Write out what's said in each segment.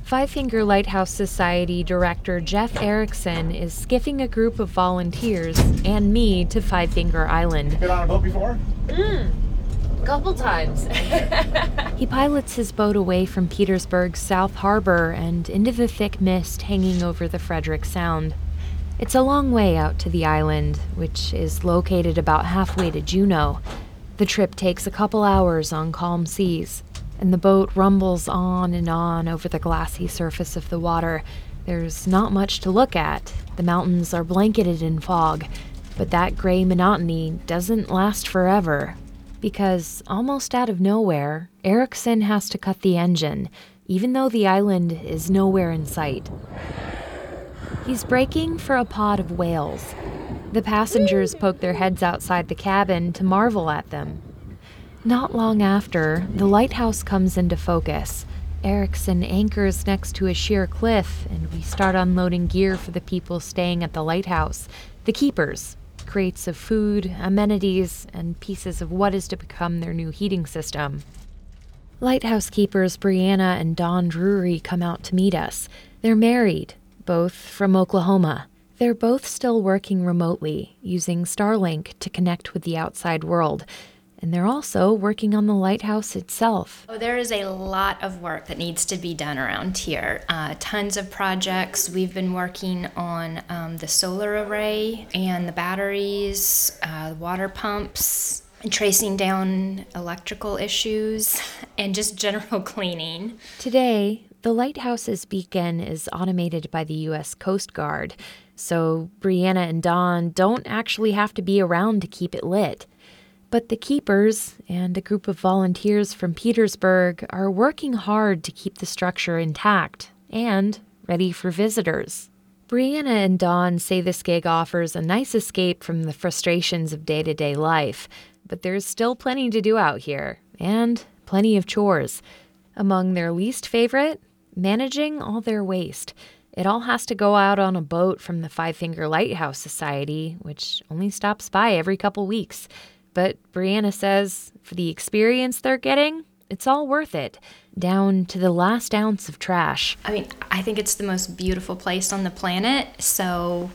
Five Finger Lighthouse Society director Jeff Erickson is skiffing a group of volunteers and me to Five Finger Island. Been on a boat before? Couple times. He pilots his boat away from Petersburg's South Harbor and into the thick mist hanging over the Frederick Sound. It's a long way out to the island, which is located about halfway to Juneau. The trip takes a couple hours on calm seas, and the boat rumbles on and on over the glassy surface of the water. There's not much to look at. The mountains are blanketed in fog, but that gray monotony doesn't last forever. Because, almost out of nowhere, Erickson has to cut the engine, even though the island is nowhere in sight. He's braking for a pod of whales. The passengers poke their heads outside the cabin to marvel at them. Not long after, the lighthouse comes into focus. Erickson anchors next to a sheer cliff, and we start unloading gear for the people staying at the lighthouse, the keepers. Crates of food, amenities, and pieces of what is to become their new heating system. Lighthouse keepers Brianna and Don Drury come out to meet us. They're married, both from Oklahoma. They're both still working remotely, using Starlink to connect with the outside world. And they're also working on the lighthouse itself. Oh, there is a lot of work that needs to be done around here. Tons of projects. We've been working on the solar array and the batteries, water pumps, and tracing down electrical issues, and just general cleaning. Today, the lighthouse's beacon is automated by the U.S. Coast Guard, so Brianna and Don don't actually have to be around to keep it lit. But the keepers and a group of volunteers from Petersburg are working hard to keep the structure intact and ready for visitors. Brianna and Don say this gig offers a nice escape from the frustrations of day-to-day life, but there's still plenty to do out here, and plenty of chores. Among their least favorite, managing all their waste. It all has to go out on a boat from the Five Finger Lighthouse Society, which only stops by every couple weeks. But Brianna says for the experience they're getting, it's all worth it, down to the last ounce of trash. I mean, I think it's the most beautiful place on the planet. So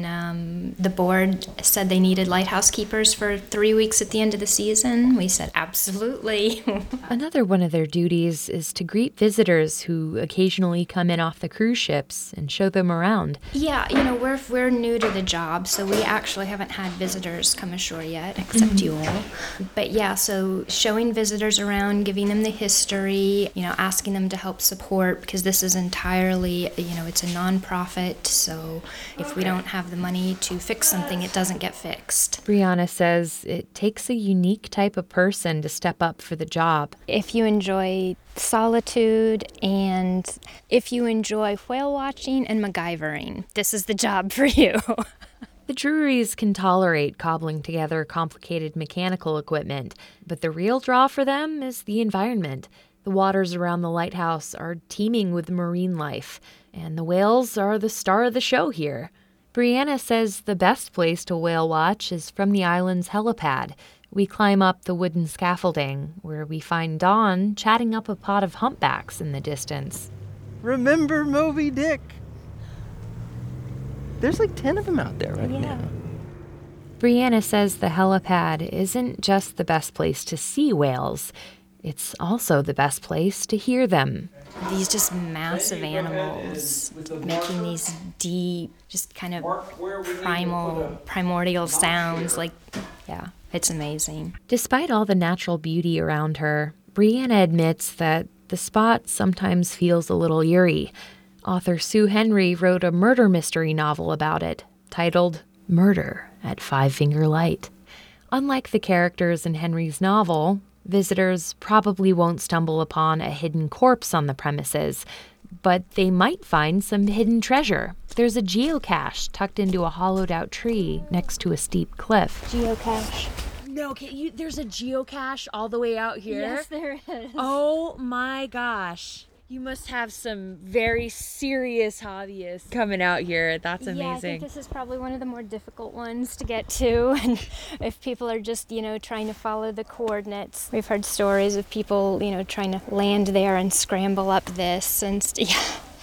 when the board said they needed lighthouse keepers for 3 weeks at the end of the season, we said absolutely. Another one of their duties is to greet visitors who occasionally come in off the cruise ships and show them around. Yeah, you know, we're new to the job, so we actually haven't had visitors come ashore yet, except you all. But yeah, so showing visitors around, giving them the history, you know, asking them to help support, because this is entirely, you know, it's a nonprofit, so if we don't have the money to fix something, it doesn't get fixed. Brianna says it takes a unique type of person to step up for the job. If you enjoy solitude and if you enjoy whale watching and MacGyvering, this is the job for you. The Drurys can tolerate cobbling together complicated mechanical equipment, but the real draw for them is the environment. The waters around the lighthouse are teeming with marine life, and the whales are the star of the show here. Brianna says the best place to whale watch is from the island's helipad. We climb up the wooden scaffolding, where we find Don chatting up a pod of humpbacks in the distance. Remember Moby Dick? There's like 10 of them out there right now. Brianna says the helipad isn't just the best place to see whales. It's also the best place to hear them. These just massive animals making these deep, just kind of primordial sounds. Like, yeah, it's amazing. Despite all the natural beauty around her, Brianna admits that the spot sometimes feels a little eerie. Author Sue Henry wrote a murder mystery novel about it, titled Murder at Five Finger Light. Unlike the characters in Henry's novel, visitors probably won't stumble upon a hidden corpse on the premises, but they might find some hidden treasure. There's a geocache tucked into a hollowed-out tree next to a steep cliff. Geocache. No, there's a geocache all the way out here? Yes, there is. Oh my gosh. You must have some very serious hobbyists coming out here. That's amazing. Yeah, I think this is probably one of the more difficult ones to get to. And if people are just, you know, trying to follow the coordinates. We've heard stories of people, you know, trying to land there and scramble up this. And yeah.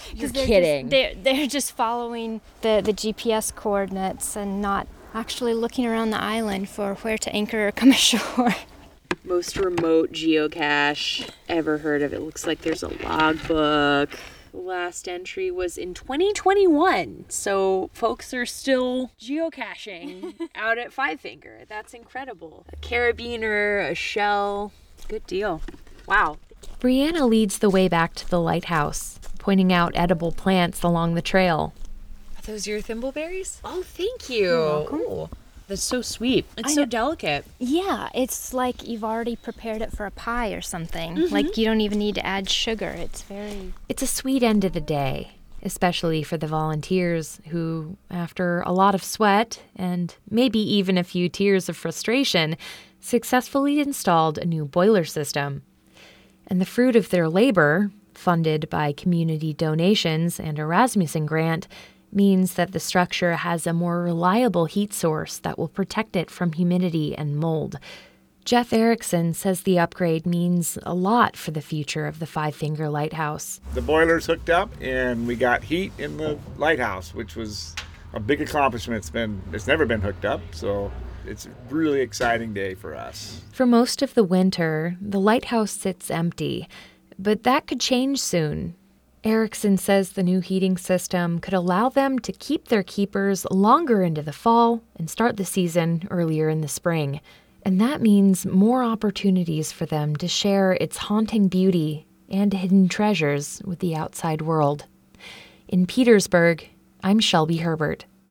You're 'Cause they're kidding. They're just following the GPS coordinates and not actually looking around the island for where to anchor or come ashore. Most remote geocache ever heard of. It looks like there's a logbook. The last entry was in 2021. So folks are still geocaching out at Five Finger. That's incredible. A carabiner, a shell. Good deal. Wow. Brianna leads the way back to the lighthouse, pointing out edible plants along the trail. Are those your thimbleberries? Oh, thank you. You're welcome. Ooh, that's so sweet. It's I so know. delicate. Yeah, it's like you've already prepared it for a pie or something. Like you don't even need to add sugar. It's a sweet end of the day, especially for the volunteers who, after a lot of sweat and maybe even a few tears of frustration, successfully installed a new boiler system. And the fruit of their labor, funded by community donations and a Rasmussen grant, means that the structure has a more reliable heat source that will protect it from humidity and mold. Jeff Erickson says the upgrade means a lot for the future of the Five Finger Lighthouse. The boiler's hooked up and we got heat in the lighthouse, which was a big accomplishment. It's never been hooked up, so it's a really exciting day for us. For most of the winter, the lighthouse sits empty, but that could change soon. Erickson says the new heating system could allow them to keep their keepers longer into the fall and start the season earlier in the spring. And that means more opportunities for them to share its haunting beauty and hidden treasures with the outside world. In Petersburg, I'm Shelby Herbert.